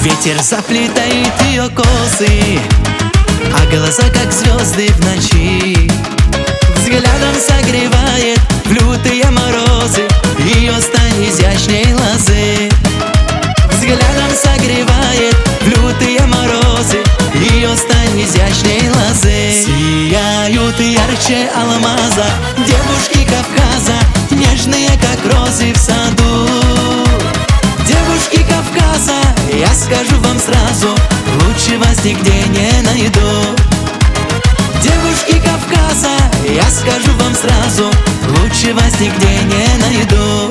Ветер заплетает ее косы, а глаза как звезды в ночи. Взглядом согревает в лютые морозы ее стань изящней лозы. Взглядом согревает в лютые морозы ее стань изящней лозы. Сияют ярче алмаза девушки Кавказа, нежные как розы в саду. Девушки Кавказа, я скажу вам сразу, лучше вас нигде не найду. Девушки Кавказа, я скажу вам сразу, лучше вас нигде не найду.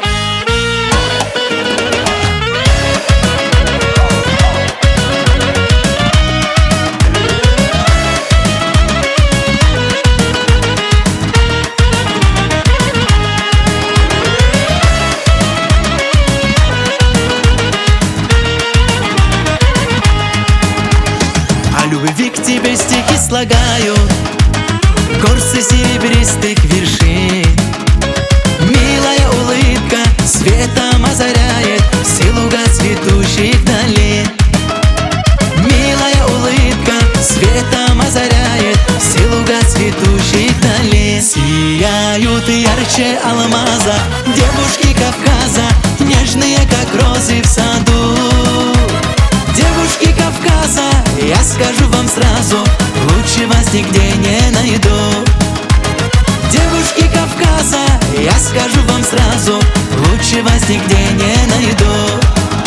Любви к тебе стихи слагаю, горцы серебристых вершин. Милая улыбка светом озаряет все луга цветущих долин. Милая улыбка светом озаряет все луга цветущих долин. Сияют ярче алмаза девушки Кавказа, нежные как розы в саду. Девушки Кавказа, я скажу вам сразу, лучше вас нигде не найду. Девушки Кавказа, я скажу вам сразу, лучше вас нигде не найду.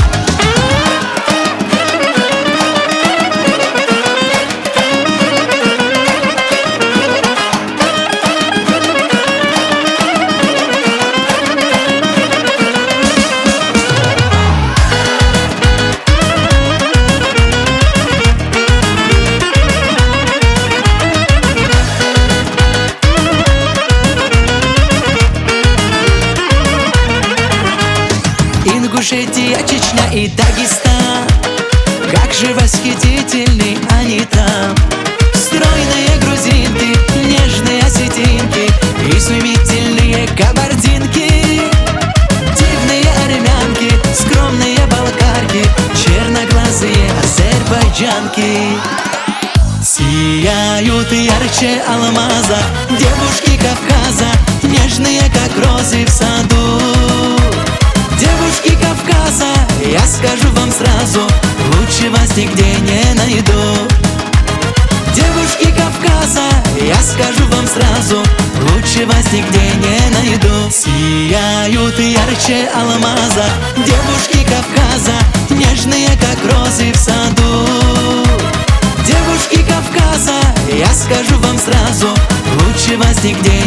Ингушетия, Чечня и Дагестан, как же восхитительны они там. Стройные грузинки, нежные осетинки, изумительные кабардинки. Дивные армянки, скромные балкарки, черноглазые азербайджанки. Сияют ярче алмаза девушки Кавказа, нежные как розы в саду. Девушки Кавказа, я скажу вам сразу, лучше вас нигде не найду. Девушки Кавказа, я скажу вам сразу, лучше вас нигде не найду. Сияют ярче алмаза девушки Кавказа, нежные как розы в саду. Девушки Кавказа, я скажу вам сразу, лучше вас нигде